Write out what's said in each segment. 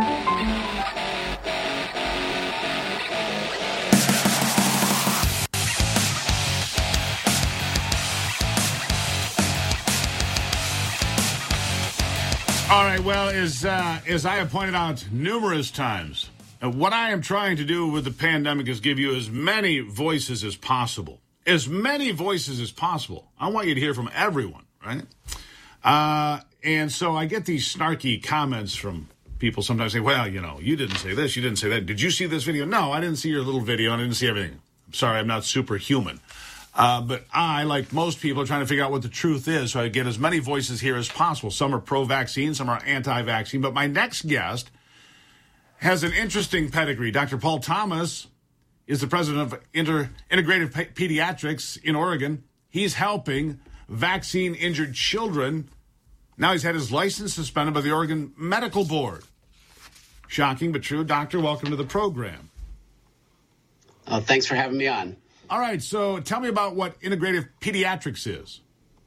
All right, well, as I have pointed out numerous times, what I am trying to do with the pandemic is give you as many voices as possible. As many voices as possible. I want you to hear from everyone, right? And so I get these snarky comments from people sometimes say, well, you know, you didn't say this, you didn't say that. Did you see this video? No, I didn't see your little video, and I didn't see everything. I'm sorry, I'm not superhuman. But I, like most people, are trying to figure out what the truth is, so I get as many voices here as possible. Some are pro-vaccine, some are anti-vaccine. But my next guest has an interesting pedigree. Dr. Paul Thomas is the president of Integrative Pediatrics in Oregon. He's helping vaccine-injured children. Now he's had his license suspended by the Oregon Medical Board. Shocking but true. Doctor, welcome to the program. Thanks for having me on. All right, so tell me about what Integrative Pediatrics is.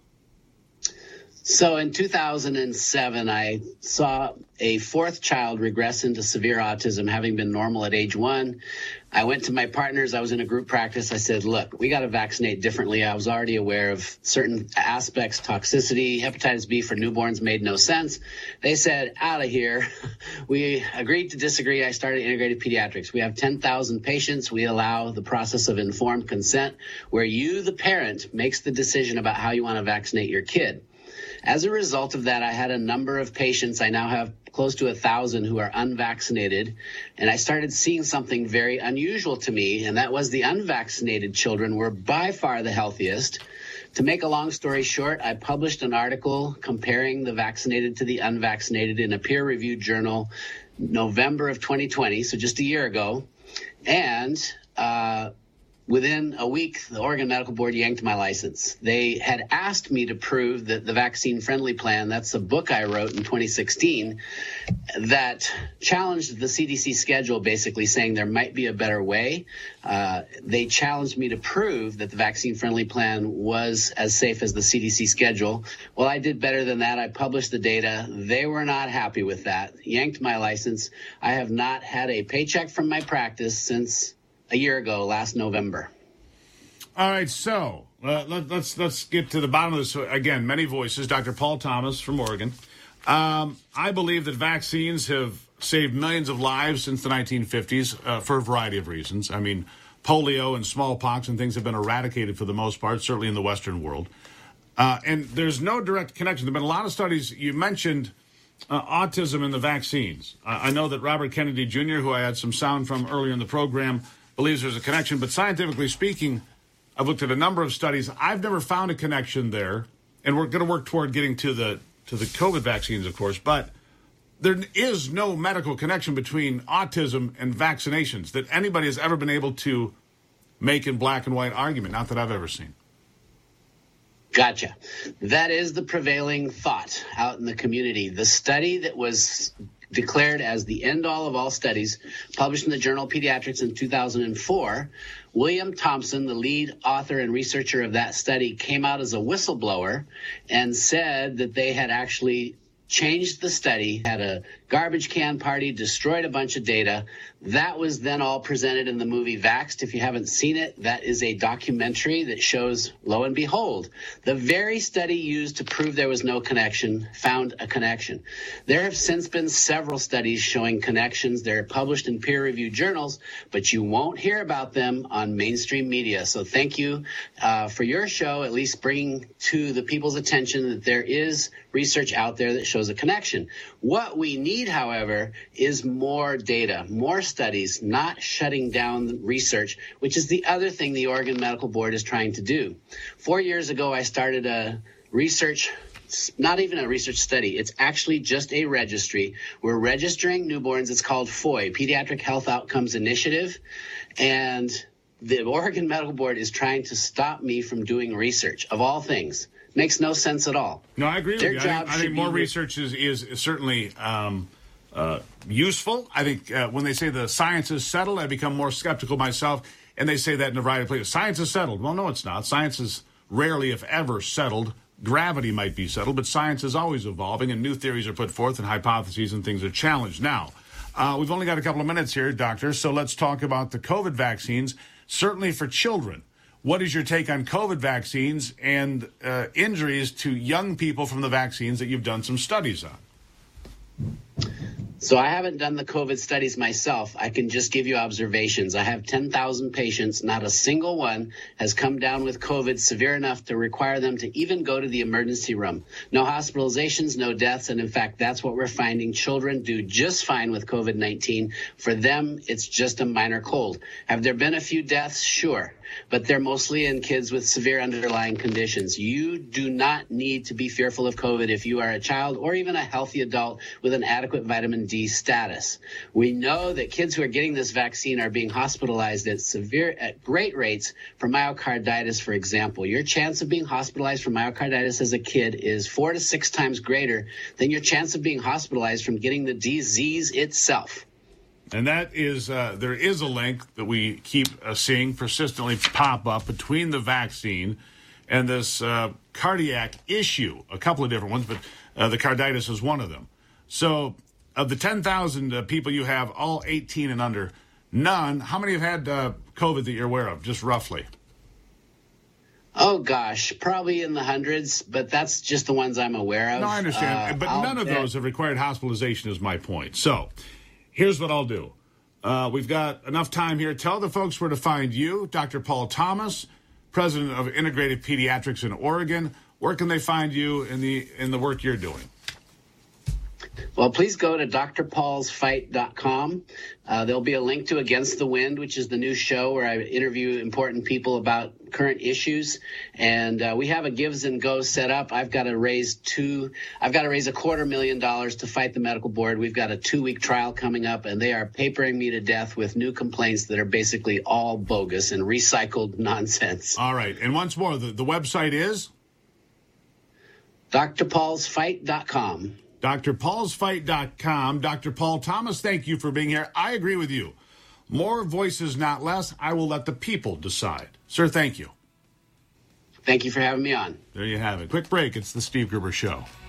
So in 2007, I saw a fourth child regress into severe autism, having been normal at age 1. I went to my partners. I was in a group practice. I said, look, we got to vaccinate differently. I was already aware of certain aspects, toxicity, hepatitis B for newborns made no sense. They said, out of here. We agreed to disagree. I started Integrated Pediatrics. We have 10,000 patients. We allow the process of informed consent where you, the parent, makes the decision about how you want to vaccinate your kid. As a result of that, I had a number of patients. I now have close to 1,000 who are unvaccinated. And I started seeing something very unusual to me, and that was the unvaccinated children were by far the healthiest. To make a long story short, I published an article comparing the vaccinated to the unvaccinated in a peer-reviewed journal November of 2020, so just a year ago. And within a week, the Oregon Medical Board yanked my license. They had asked me to prove that the vaccine-friendly plan, that's a book I wrote in 2016, that challenged the CDC schedule, basically saying there might be a better way. They challenged me to prove that the vaccine-friendly plan was as safe as the CDC schedule. Well, I did better than that. I published the data. They were not happy with that, yanked my license. I have not had a paycheck from my practice since a year ago, last November. All right, so let's get to the bottom of this. Again, many voices. Dr. Paul Thomas from Oregon. I believe that vaccines have saved millions of lives since the 1950s for a variety of reasons. I mean, polio and smallpox and things have been eradicated for the most part, certainly in the Western world. And there's no direct connection. There have been a lot of studies. You mentioned autism and the vaccines. I know that Robert Kennedy Jr., who I had some sound from earlier in the program, believes there's a connection, but scientifically speaking, I've looked at a number of studies. I've never found a connection there, and we're going to work toward getting to the COVID vaccines, of course, but there is no medical connection between autism and vaccinations that anybody has ever been able to make in black and white argument, not that I've ever seen. Gotcha. That is the prevailing thought out in the community. The study that was declared as the end-all of all studies, published in the Journal of Pediatrics in 2004, William Thompson, the lead author and researcher of that study, came out as a whistleblower and said that they had actually changed the study, had a garbage can party, destroyed a bunch of data. That was then all presented in the movie Vaxxed. If you haven't seen it, that is a documentary that shows, lo and behold, the very study used to prove there was no connection found a connection. There have since been several studies showing connections. They're published in peer-reviewed journals, but you won't hear about them on mainstream media. So thank you for your show, at least bringing to the people's attention that there is research out there that shows a connection. What we need, however, is more data, more studies, not shutting down research, which is the other thing the Oregon Medical Board is trying to do. 4 years ago, I started a research, not even a research study. It's actually just a registry. We're registering newborns. It's called FOI, Pediatric Health Outcomes Initiative. And the Oregon Medical Board is trying to stop me from doing research, of all things. Makes no sense at all. No, I agree with you. I think more research is certainly useful. I think when they say the science is settled, I become more skeptical myself, and they say that in a variety of places. Science is settled. Well, no, it's not. Science is rarely, if ever, settled. Gravity might be settled, but science is always evolving, and new theories are put forth, and hypotheses and things are challenged. Now, We've only got a couple of minutes here, Doctor, so let's talk about the COVID vaccines, certainly for children. What is your take on COVID vaccines and injuries to young people from the vaccines that you've done some studies on? So I haven't done the COVID studies myself. I can just give you observations. I have 10,000 patients. Not a single one has come down with COVID severe enough to require them to even go to the emergency room. No hospitalizations, no deaths. And in fact, that's what we're finding. Children do just fine with COVID-19. For them, it's just a minor cold. Have there been a few deaths? Sure. But they're mostly in kids with severe underlying conditions. You do not need to be fearful of COVID if you are a child or even a healthy adult with an adequate vitamin D status. We know that kids who are getting this vaccine are being hospitalized at great rates for myocarditis, for example. Your chance of being hospitalized for myocarditis as a kid is 4 to 6 times greater than your chance of being hospitalized from getting the disease itself. And that is, there is a link that we keep seeing persistently pop up between the vaccine and this cardiac issue. A couple of different ones, but the carditis is one of them. So of the 10,000 people you have, all 18 and under, none. How many have had COVID that you're aware of, just roughly? Oh, gosh, probably in the hundreds, but that's just the ones I'm aware of. No, I understand. But none of those have required hospitalization is my point. So here's what I'll do. We've got enough time here. Tell the folks where to find you, Dr. Paul Thomas, president of Integrative Pediatrics in Oregon. Where can they find you in the work you're doing? Well, please go to drpaulsfight.com. There'll be a link to Against the Wind, which is the new show where I interview important people about current issues. And we have a Gives and Go set up. I've got to raise $250,000 to fight the medical board. We've got a 2-week trial coming up, and they are papering me to death with new complaints that are basically all bogus and recycled nonsense. All right. And once more, the website is? drpaulsfight.com. drpaulsfight.com. Dr. Paul Thomas, thank you for being here. I agree with you. More voices, not less. I will let the people decide. Sir, thank you. Thank you for having me on. There you have it. Quick break. It's the Steve Gerber Show.